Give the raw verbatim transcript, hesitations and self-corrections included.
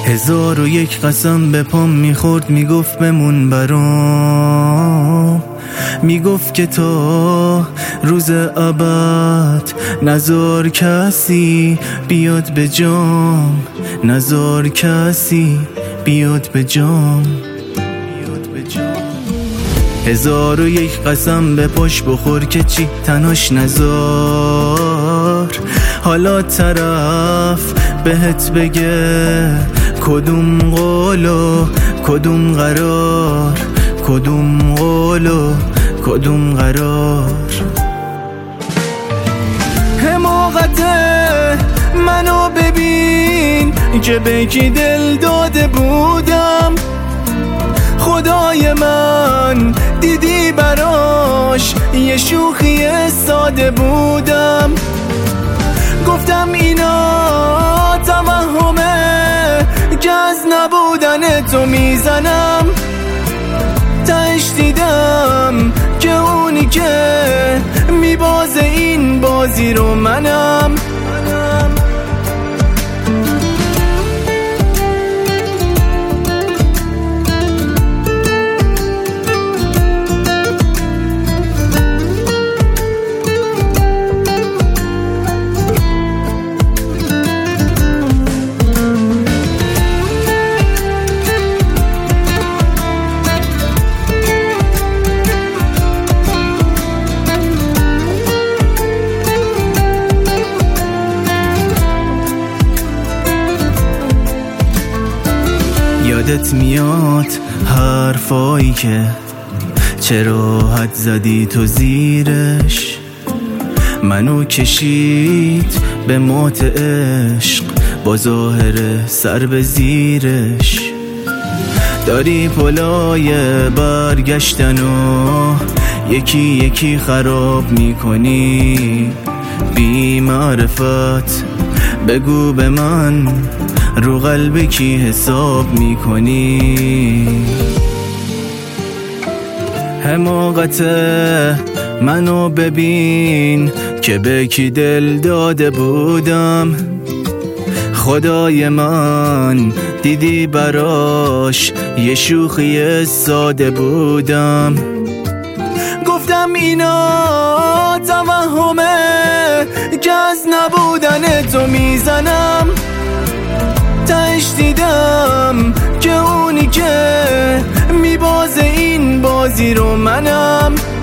هزار و یک قسم به پام میخورد، میگفت بمون برام، میگفت که تا روز ابد نزار کسی بیاد به جام، نزار کسی بیاد به جام. هزار و یک قسم به پاش بخور که چی تناش نزار، حالا طرف بهت بگه کدوم قول و کدوم قرار، کدوم قول و کدوم قرار. حماقته منو ببین که به کی دل داده بودم، خدای من دیدی براش یه شوخی ساده بودم. گفتم اینا توهمه که از نبودن تو میزنم، تهش دیدم که اونی که میبازه این بازی رو منم. یادت میاد حرفایی که چرا حد زدی تو زیرش، منو کشید به موت عشق با ظاهر سر به زیرش. داری پلای برگشتن و یکی یکی خراب میکنی، بی معرفت بگو به من رو قلب کی حساب میکنی. حماقت منو ببین که به کی دل داده بودم، خدای من دیدی براش یه شوخی ساده بودم. گفتم اینا توهمه که از نبودن تو میزنم، تهش دیدم که اونی که میبازه این بازی رو منم.